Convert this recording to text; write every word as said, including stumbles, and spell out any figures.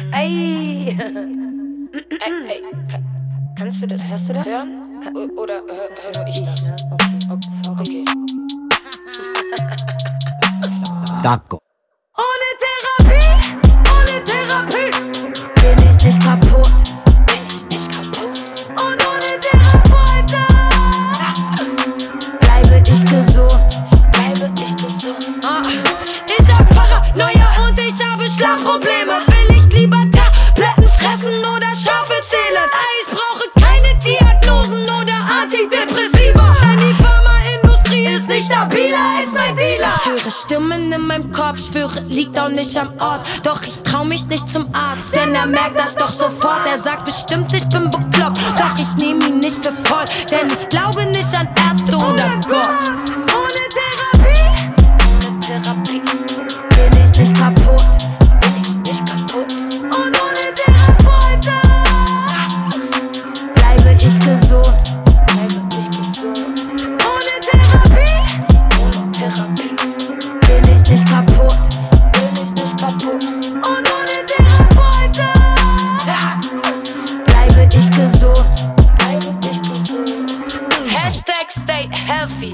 Ey. Ey, ey, ka- kannst du das, hast du das? Hören? O- Oder hör, hör nur ich das? Okay. Okay. Danko. Ohne Therapie, Ohne Therapie bin ich nicht kaputt. bin ich kaputt. Und ohne Therapeuten bleibe ich gesund. Bleibe ich gesund. Ah, ich hab Paranoia und ich habe Schlafprobleme. Will ich lieber Tabletten fressen oder Schafe zählen? Ich brauche keine Diagnosen oder Antidepressiva, denn die Pharmaindustrie ist nicht stabiler als mein Dealer. Ich höre Stimmen in meinem Kopf, schwöre, liegt auch nicht am Ort. Doch ich trau mich nicht zum Arzt, denn er merkt das doch sofort. Er sagt bestimmt, ich bin bekloppt, doch ich nehm ihn nicht für voll, denn ich glaube nicht an Ärzte oder Gott. Ohne Therapie Ohne Therapie bin ich nicht kaputt. bin ich nicht kaputt. Und ohne Therapeuten bleibe ich gesund. Bleibe ich gesund. Ohne Therapie Ohne Therapie bin ich nicht kaputt. bin ich nicht kaputt. Und ohne Therapeuten bleibe ich gesund. Bleibe ich gesund. Hashtag stay healthy.